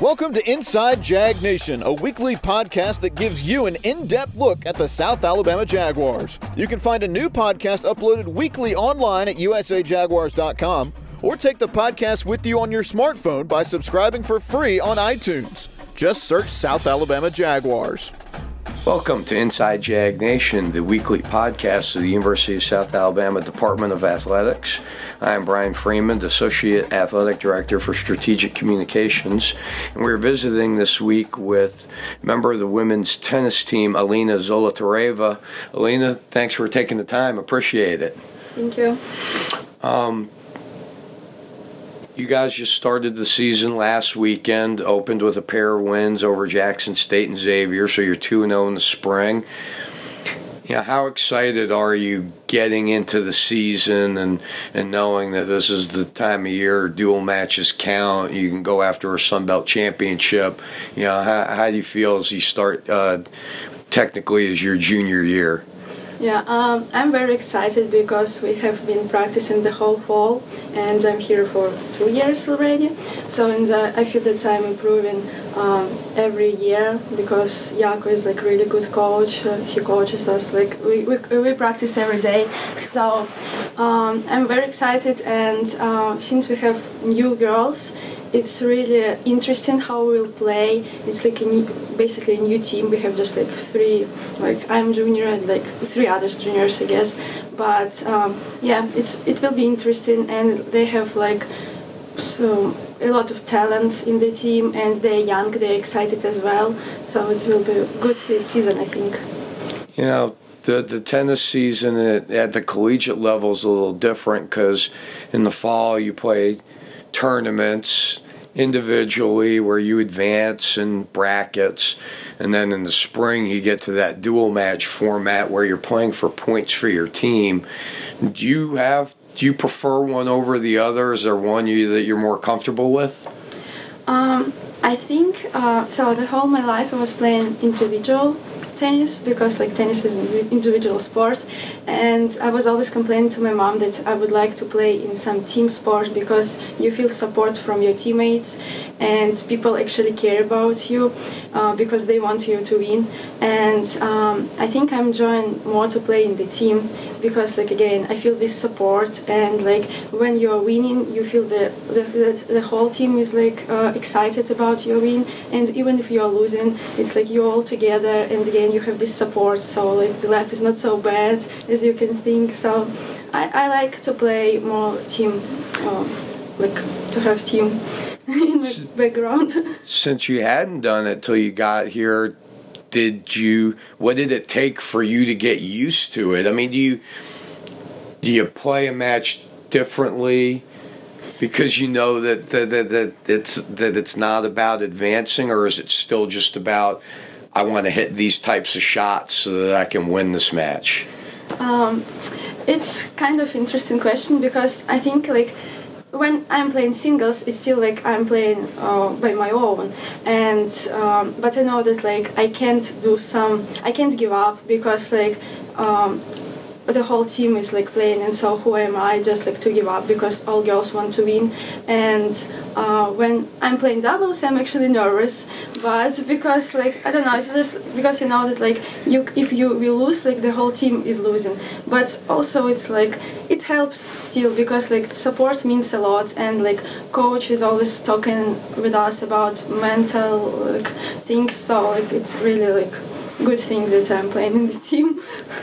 Welcome to Inside Jag Nation, a weekly podcast that gives you an in-depth look at the South Alabama Jaguars. You can find a new podcast uploaded weekly online at usajaguars.com or take the podcast with you on your smartphone by subscribing for free on iTunes. Just search South Alabama Jaguars. Welcome to Inside Jag Nation, the weekly podcast of the University of South Alabama Department of Athletics. I am Brian Freeman, Associate Athletic Director for Strategic Communications, and we're visiting this week with a member of the women's tennis team, Alina Zolotareva. Alina, thanks for taking the time. Appreciate it. Thank you. You guys just started the season last weekend, opened with a pair of wins over Jackson State and Xavier, so you're 2-0 in the spring. You know, how excited are you getting into the season and knowing that this is the time of year dual matches count, you can go after a Sun Belt championship? You know, how do you feel as you start technically as your junior year? Yeah, I'm very excited because we have been practicing the whole fall, and I'm here for 2 years already. So I feel that I'm improving every year because Jaco is like really good coach. He coaches us like we practice every day. So I'm very excited, and since we have new girls, it's really interesting how we'll play. It's like basically a new team. We have just like three, like I'm junior and like three other juniors, I guess. But yeah, it will be interesting, and they have like a lot of talent in the team, and they're young, they're excited as well. So it will be a good season, I think. You know, the tennis season at the collegiate level is a little different because in the fall you play tournaments individually where you advance in brackets, and then in the spring you get to that dual match format where you're playing for points for your team. Do you prefer one over the other? Is there one that you're more comfortable with? I think so. The whole my life I was playing individual tennis because like tennis is an individual sport, and I was always complaining to my mom that I would like to play in some team sport because you feel support from your teammates and people actually care about you because they want you to win. And I think I'm enjoying more to play in the team because like again I feel this support, and like when you're winning you feel the whole team is like excited about your win, and even if you're losing it's like you're all together, and again you have this support, so like the life is not so bad as you can think. So I like to play more team, like to have team in the background. Since you hadn't done it till you got here, what did it take for you to get used to it? I mean, do you play a match differently because you know that it's not about advancing, or is it still just about I want to hit these types of shots so that I can win this match? It's kind of interesting question because I think like when I'm playing singles, it's still like I'm playing by my own, and but I know that like I can't give up because like the whole team is like playing, and so who am I just like to give up because all girls want to win. And when I'm playing doubles I'm actually nervous, but because like I don't know, it's just because you know that like if you will lose, like the whole team is losing, but also it's like it helps still because like support means a lot, and like coach is always talking with us about mental like things, so like it's really like good thing that I'm playing in the team.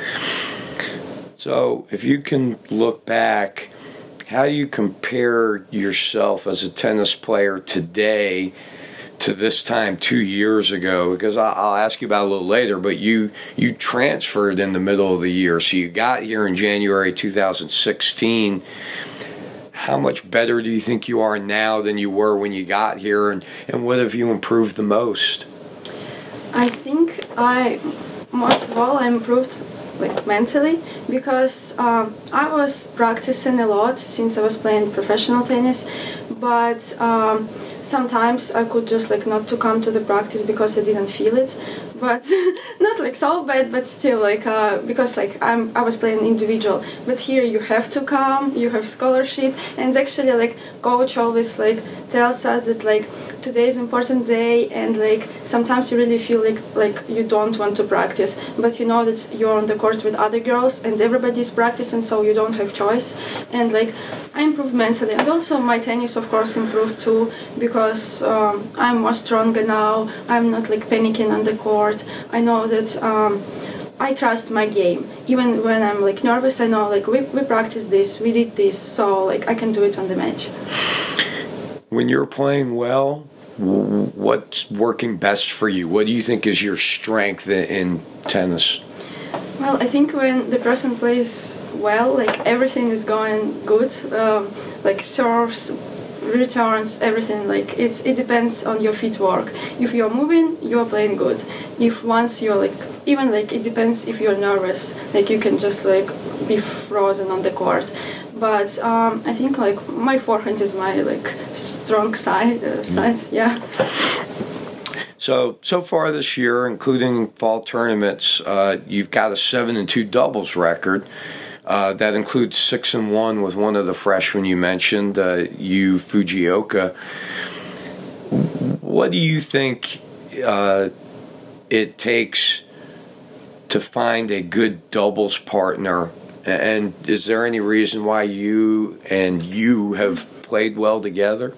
So if you can look back, how do you compare yourself as a tennis player today to this time 2 years ago? Because I'll ask you about it a little later, but you transferred in the middle of the year. So you got here in January 2016. How much better do you think you are now than you were when you got here, and what have you improved the most? I think most of all I improved like mentally because I was practicing a lot since I was playing professional tennis, but sometimes I could just like not to come to the practice because I didn't feel it, but not like so bad, but still like because like I was playing individual, but here you have to come, you have scholarship, and actually like coach always like tells us that like today is an important day, and like sometimes you really feel like you don't want to practice, but you know that you're on the court with other girls and everybody's practicing, so you don't have choice. And like I improved mentally, and also my tennis of course improved too, because I'm more stronger now. I'm not like panicking on the court. I know that I trust my game. Even when I'm like nervous, I know like we practiced this, we did this, so like I can do it on the match. When you're playing well, what's working best for you? What do you think is your strength in tennis? Well, I think when the person plays well, like everything is going good, like serves, returns, everything. Like it depends on your footwork. If you're moving, you're playing good. If once you're like, even like it depends if you're nervous, like you can just like be frozen on the court. But I think like my forehand is my like strong side. Yeah. So far this year, including fall tournaments, you've got a 7-2 doubles record. That includes 6-1 with one of the freshmen you mentioned, Yu Fujioka. What do you think it takes to find a good doubles partner? And is there any reason why you have played well together?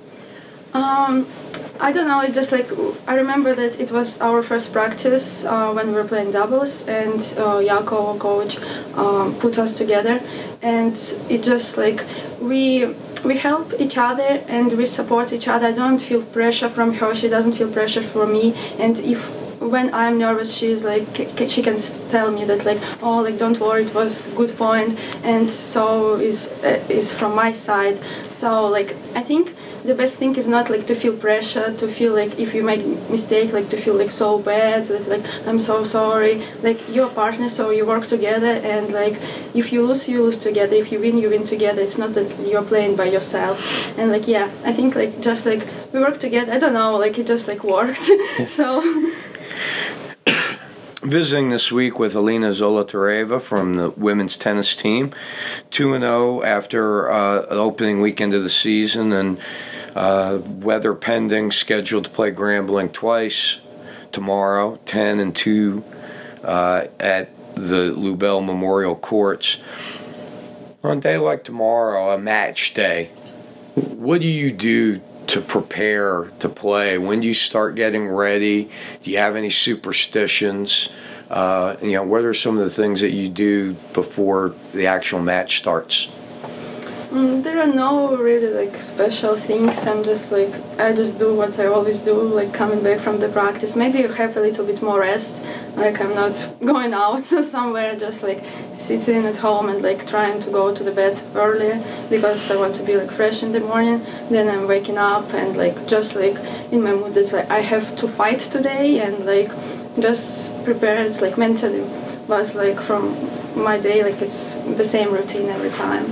I don't know, it's just like, I remember that it was our first practice when we were playing doubles, and Jako, our coach, put us together, and it just like, we help each other and we support each other. I don't feel pressure from her, she doesn't feel pressure from me, and when I'm nervous, she's like, she can tell me that like, oh, like don't worry, it was good point, and so is from my side. So like I think the best thing is not like to feel pressure, to feel like if you make mistake, like to feel like so bad, that like I'm so sorry. Like you're a partner, so you work together, and like if you lose together. If you win together. It's not that you're playing by yourself. And like yeah, I think like just like we work together. I don't know, like it just like worked. So. Visiting this week with Alina Zolotareva from the women's tennis team, 2-0 after an opening weekend of the season, and weather pending, scheduled to play Grambling twice tomorrow, 10-2 at the Lubell Memorial Courts. On a day like tomorrow, a match day, what do you do to prepare to play? When do you start getting ready? Do you have any superstitions? What are some of the things that you do before the actual match starts? There are no really like special things. I just do what I always do, like coming back from the practice. Maybe I have a little bit more rest. Like I'm not going out somewhere, just like sitting at home and like trying to go to the bed earlier because I want to be like fresh in the morning. Then I'm waking up and like just like in my mood that like I have to fight today, and like just prepare. It's like mentally, but like from my day, like it's the same routine every time.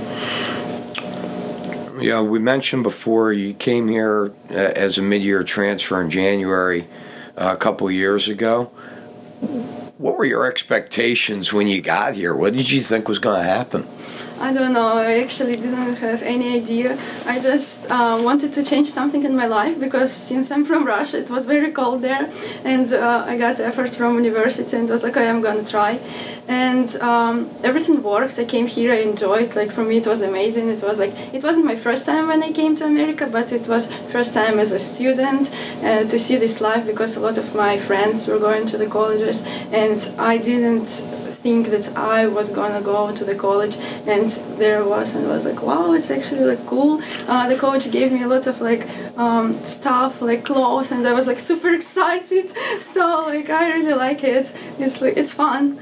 Yeah, we mentioned before you came here as a mid-year transfer in January a couple years ago. What were your expectations when you got here? What did you think was going to happen? I don't know. I actually didn't have any idea. I just wanted to change something in my life because since I'm from Russia, it was very cold there, and I got effort from university and was like, okay, I'm going to try. And everything worked. I came here, I enjoyed. Like for me, it was amazing. It was like, it wasn't my first time when I came to America, but it was first time as a student to see this life because a lot of my friends were going to the colleges, and I didn't think that I was gonna go to the college, and there I was like, wow, it's actually like cool. The coach gave me a lot of like stuff, like clothes, and I was like super excited. So like I really like it. It's fun.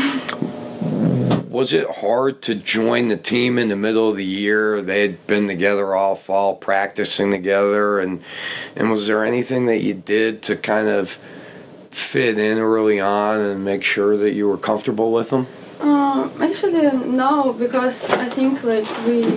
Was it hard to join the team in the middle of the year? They had been together all fall, practicing together, and was there anything that you did to kind of fit in early on and make sure that you were comfortable with them? Actually, no, because I think like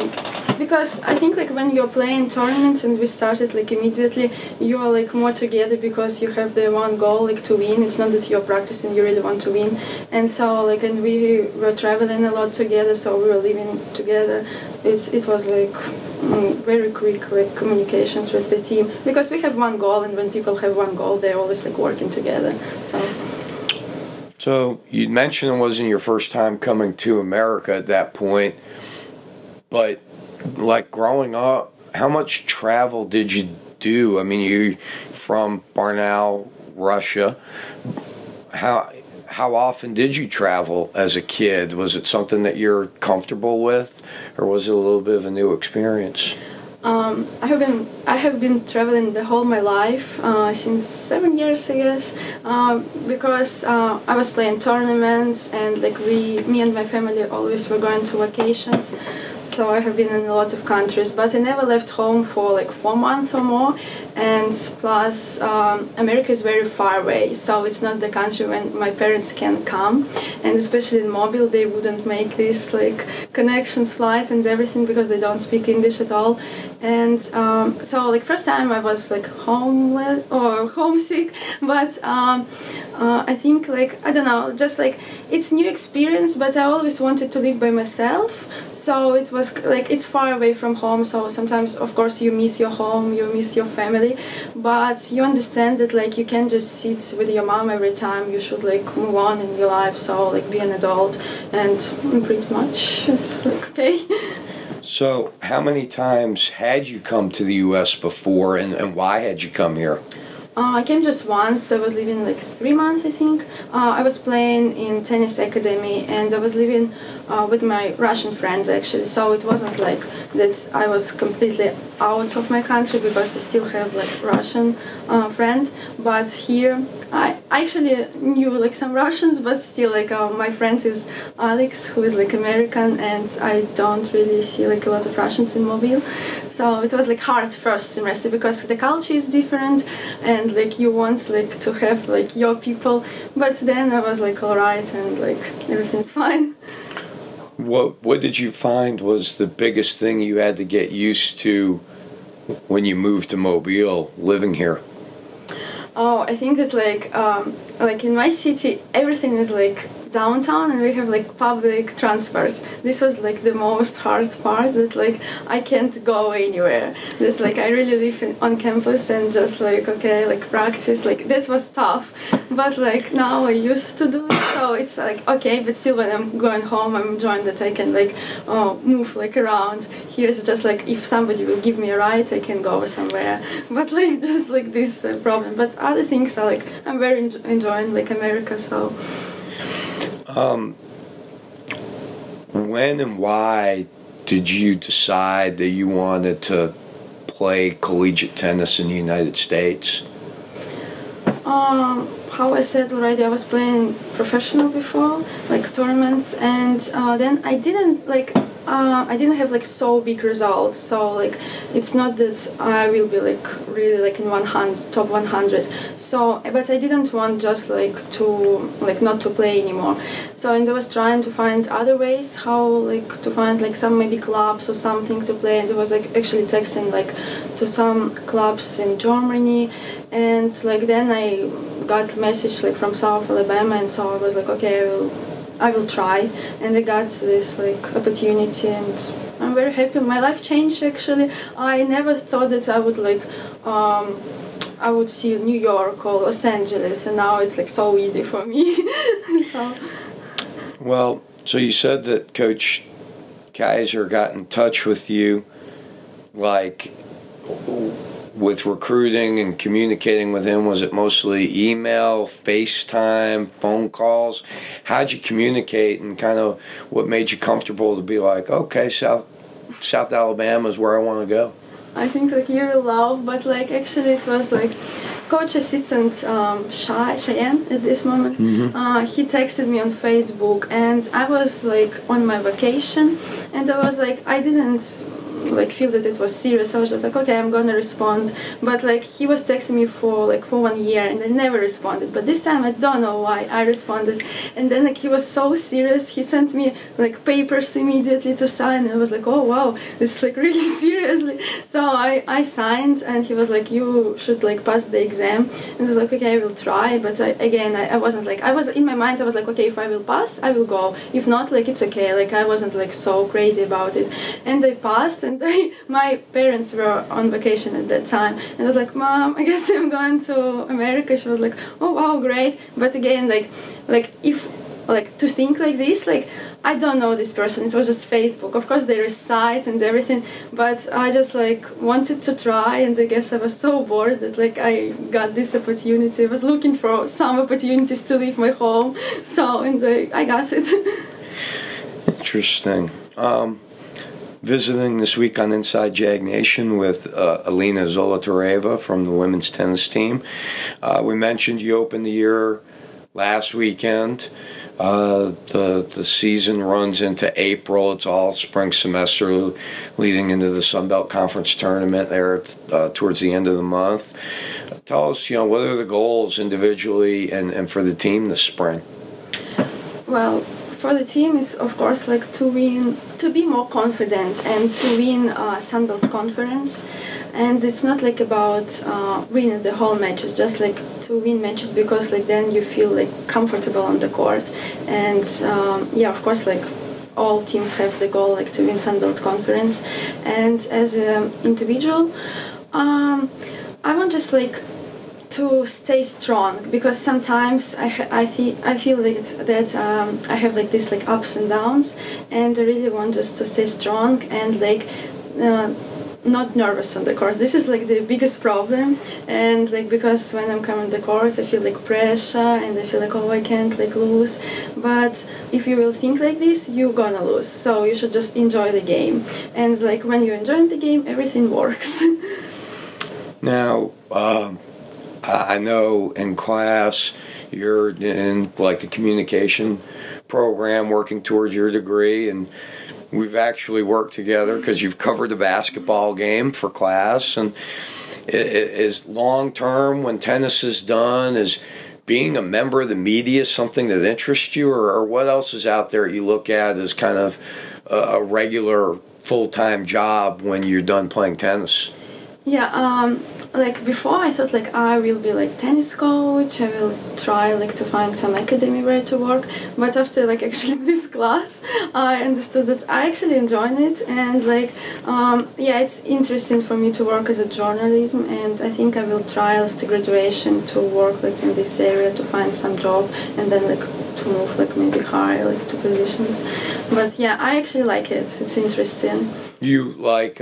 when you're playing tournaments and we started like immediately, you are like more together because you have the one goal, like to win. It's not that you're practicing, you really want to win. And so like, and we were traveling a lot together, so we were living together. It was like very quick like communications with the team, because we have one goal, and when people have one goal, they're always like working together. So you mentioned it wasn't your first time coming to America at that point, but like growing up, how much travel did you do? I mean, you from Barnaul, Russia. How often did you travel as a kid? Was it something that you're comfortable with, or was it a little bit of a new experience? I have been traveling the whole my life, since 7 years, I guess, because I was playing tournaments, and like me and my family always were going to vacations. So I have been in a lot of countries, but I never left home for like 4 months or more. And plus, America is very far away, so it's not the country when my parents can come. And especially in Mobile, they wouldn't make these like connections, flights, and everything, because they don't speak English at all. And so like first time I was like homeless or homesick, but I think like I don't know, just like it's new experience. But I always wanted to live by myself. So it was like it's far away from home, so sometimes of course you miss your home, you miss your family, but you understand that like you can't just sit with your mom every time. You should like move on in your life, so like be an adult, and pretty much it's like okay. So how many times had you come to the US before, and why had you come here? I came just once. I was living like 3 months, I think. I was playing in tennis academy, and I was living with my Russian friends actually. So it wasn't like that I was completely out of my country, because I still have like Russian friends. But here, I actually knew like some Russians, but still like my friend is Alex, who is like American, and I don't really see like a lot of Russians in Mobile. So it was like hard first semester, because the culture is different, and like you want like to have like your people. But then I was like alright, and like everything's fine. What did you find was the biggest thing you had to get used to when you moved to Mobile, living here? Oh, I think that like in my city, everything is like downtown, and we have like public transport. This was like the most hard part, that like I can't go anywhere. This like I really live on campus, and just like okay, like practice, like that was tough. But like now I used to do it, so it's like okay. But still, when I'm going home, I'm enjoying that I can like move like around. Here's just like if somebody will give me a ride, I can go somewhere. But like just like this problem. But other things are like I'm very enjoying like America. So. When and why did you decide that you wanted to play collegiate tennis in the United States? How I said already, I was playing professional before, like tournaments, and then I didn't have like so big results. So like it's not that I will be like really like in top 100. So but I didn't want just like to like not to play anymore. So and I was trying to find other ways how like to find like some maybe clubs or something to play. And I was like actually texting like to some clubs in Germany, and like then I got a message like from South Alabama, and so I was like okay, I will try, and I got this like opportunity, and I'm very happy. My life changed actually. I never thought that I would like I would see New York or Los Angeles, and now it's like so easy for me. So. Well, so you said that Coach Kaiser got in touch with you, like with recruiting and communicating with him. Was it mostly email, FaceTime, phone calls? How'd you communicate, and kind of what made you comfortable to be like, okay, South Alabama is where I want to go? I think like you will love, but like actually it was like coach assistant Cheyenne at this moment. Mm-hmm. He texted me on Facebook, and I was like on my vacation, and I was like I didn't like feel that it was serious. I was just like okay, I'm gonna respond. But like he was texting me for 1 year, and I never responded. But this time I don't know why I responded. And then like he was so serious, he sent me like papers immediately to sign, and I was like oh wow, this is like really seriously. So I signed, and he was like you should like pass the exam, and I was like okay, I will try. But I wasn't like, I was in my mind I was like okay, if I will pass I will go, if not like it's okay. Like I wasn't like so crazy about it, and I passed. and my parents were on vacation at that time, and I was like, Mom, I guess I'm going to America. She was like, oh wow, great. But again, like if like to think like this, like I don't know this person, it was just Facebook. Of course there is sites and everything, but I just like wanted to try, and I guess I was so bored that like I got this opportunity. I was looking for some opportunities to leave my home, so and I got it. Interesting. Visiting this week on Inside Jag Nation with Alina Zolotareva from the women's tennis team. We mentioned you opened the year last weekend. The season runs into April. It's all spring semester leading into the Sun Belt Conference tournament there towards the end of the month. Tell us, what are the goals individually and for the team this spring? Well, for the team is of course like to be more confident and to win Sun Belt Conference. And it's not like about winning the whole match. It's just like to win matches because like then you feel like comfortable on the court. And of course, like all teams have the goal like to win Sun Belt Conference. And as an individual, I want just like to stay strong, because sometimes I feel like that I have like this like ups and downs, and I really want just to stay strong and like not nervous on the court. This is like the biggest problem, and like because when I'm coming to the court I feel like pressure and I feel like, oh, I can't like lose. But if you will think like this, you're gonna lose, so you should just enjoy the game, and like when you enjoy the game everything works. Now I know in class you're in like the communication program working towards your degree, and we've actually worked together because you've covered a basketball game for class. And is long term, when tennis is done, is being a member of the media something that interests you, or what else is out there you look at as kind of a regular full-time job when you're done playing tennis? Yeah, like before I thought like I will be like tennis coach, I will try like to find some academy where to work, but after like actually this class I understood that I actually enjoyed it, and like it's interesting for me to work as a journalism, and I think I will try after graduation to work like in this area to find some job, and then like to move like maybe higher like to positions. But yeah, I actually like it, it's interesting. You like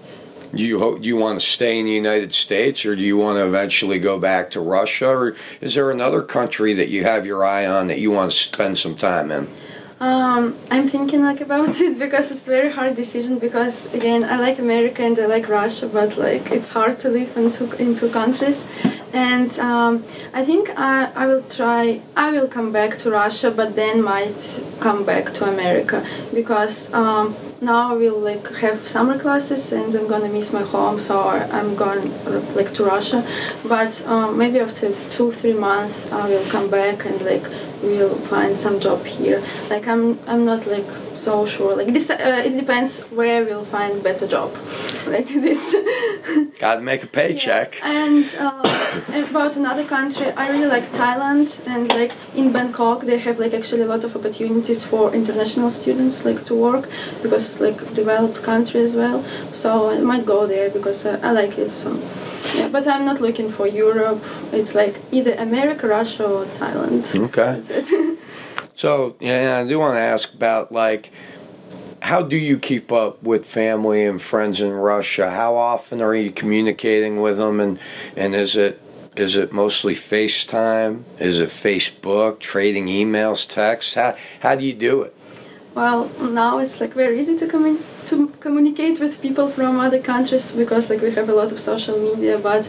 you want to stay in the United States, or do you want to eventually go back to Russia, or is there another country that you have your eye on that you want to spend some time in? I'm thinking like about it, because it's a very hard decision, because again I like America and I like Russia, but like it's hard to live in two countries. And I think I will come back to Russia, but then might come back to America, because now I will like have summer classes and I'm gonna miss my home, so I'm going like to Russia. But maybe after 2-3 months I will come back and like we'll find some job here. Like I'm not like so sure. Like this, it depends where we'll find better job. Like this. Got to make a paycheck. Yeah. And about another country, I really like Thailand, and like in Bangkok they have like actually a lot of opportunities for international students like to work, because it's like developed country as well. So I might go there because I like it. So yeah, but I'm not looking for Europe. It's like either America, Russia, or Thailand. Okay. That's it. So yeah, I do want to ask about like, how do you keep up with family and friends in Russia? How often are you communicating with them, and is it mostly FaceTime? Is it Facebook? Trading emails, texts? How do you do it? Well, now it's like very easy to communicate with people from other countries, because like we have a lot of social media. But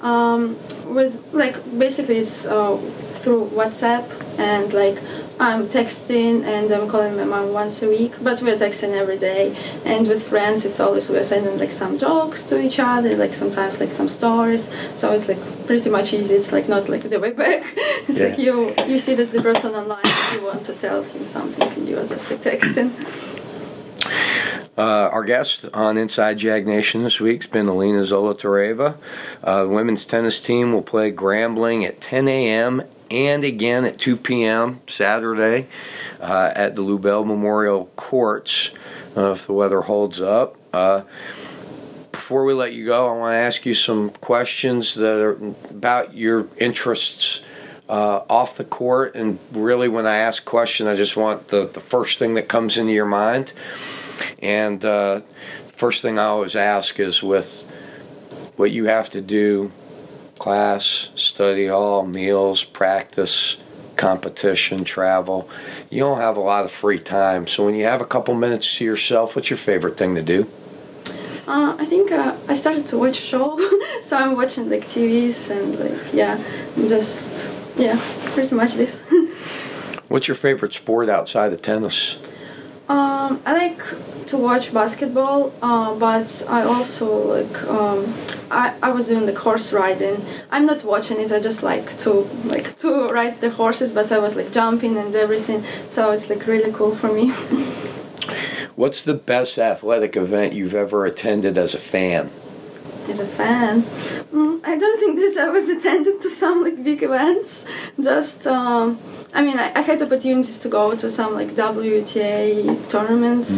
with like basically it's through WhatsApp, and like I'm texting and I'm calling my mom once a week, but we're texting every day. And with friends, it's always we're sending like some jokes to each other, like sometimes like some stories. So it's like pretty much easy. It's like not like the way back. It's like you see that the person online, you want to tell him something, and you are just like texting. Our guest on Inside Jag Nation this week has been Alina Zolotareva. The women's tennis team will play Grambling at 10 a.m. and again at 2 p.m. Saturday at the Lubell Memorial Courts if the weather holds up. Before we let you go, I want to ask you some questions that are about your interests off the court. And really, when I ask a question, I just want the first thing that comes into your mind. And the first thing I always ask is with what you have to do, class, study hall, meals, practice, competition, travel. You don't have a lot of free time. So when you have a couple minutes to yourself, what's your favorite thing to do? I think I started to watch show, so I'm watching like TVs and pretty much this. What's your favorite sport outside of tennis? I like to watch basketball, but I also I was doing the horse riding. I'm not watching it. I just like to ride the horses, but I was like jumping and everything. So it's like really cool for me. What's the best athletic event you've ever attended as a fan? As a fan, I don't think that I was attended to some like big events. Just I had opportunities to go to some like WTA tournaments.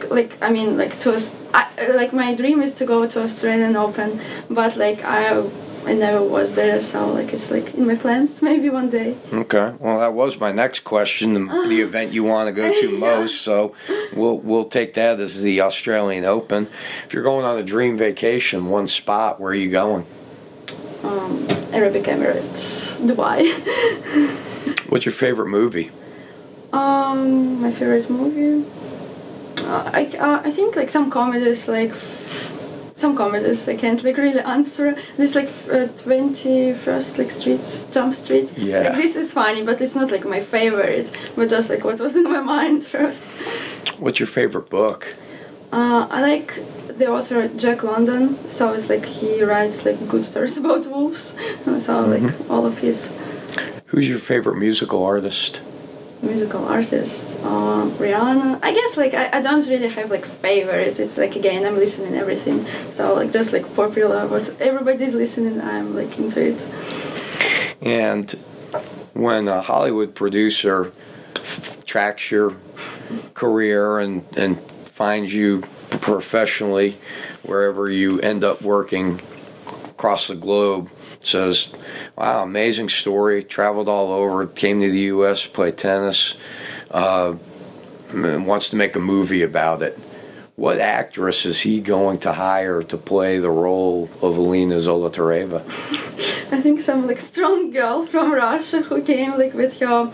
Mm-hmm. My dream is to go to Australian Open, but like I never was there, so like it's like in my plans maybe one day. Okay, well that was my next question, the event you want to go to most. So we'll take that as the Australian Open. If you're going on a dream vacation, one spot, where are you going? Arabic Emirates, Dubai. What's your favorite movie? My favorite movie. I think like some comedies I can't like really answer. This like 21st like Jump Street. Yeah. Like, this is funny, but it's not like my favorite. But just like what was in my mind first. What's your favorite book? I like the author Jack London. So it's like he writes like good stories about wolves. So like all of his. Who's your favorite musical artist? Musical artist, Rihanna. I guess like I don't really have like favorite. It's like again I'm listening everything. So like just like popular, what everybody's listening, I'm like into it. And when a Hollywood producer tracks your career and finds you professionally wherever you end up working across the globe, says, wow, amazing story, traveled all over, came to the U.S., played tennis, wants to make a movie about it. What actress is he going to hire to play the role of Alina Zolotareva? I think some like strong girl from Russia who came like with her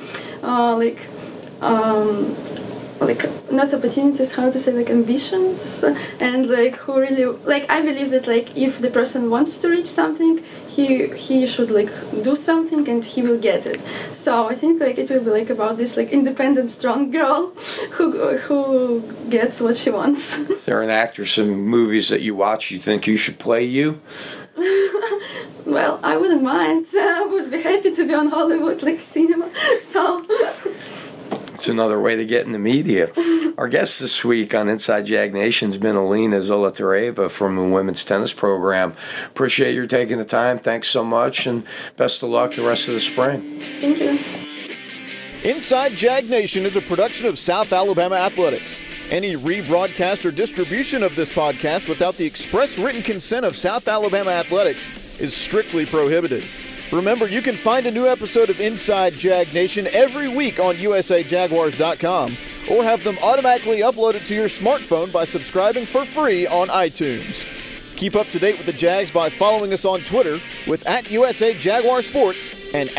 not opportunities, how to say, like ambitions, and like who really like I believe that like if the person wants to reach something, he should like do something and he will get it. So I think like it will be like about this like independent strong girl who gets what she wants. Is there an actress in movies that you watch you think you should play you? Well, I wouldn't mind. I would be happy to be on Hollywood like cinema. So it's another way to get in the media. Our guest this week on Inside Jag Nation has been Alina Zolotareva from the women's tennis program. Appreciate your taking the time. Thanks so much, and best of luck the rest of the spring. Thank you. Inside Jag Nation is a production of South Alabama Athletics. Any rebroadcast or distribution of this podcast without the express written consent of South Alabama Athletics is strictly prohibited. Remember, you can find a new episode of Inside Jag Nation every week on USAJaguars.com or have them automatically uploaded to your smartphone by subscribing for free on iTunes. Keep up to date with the Jags by following us on Twitter with @USAJaguarSports and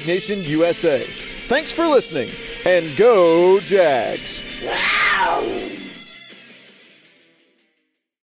@JagNationUSA. Thanks for listening, and go Jags! Wow.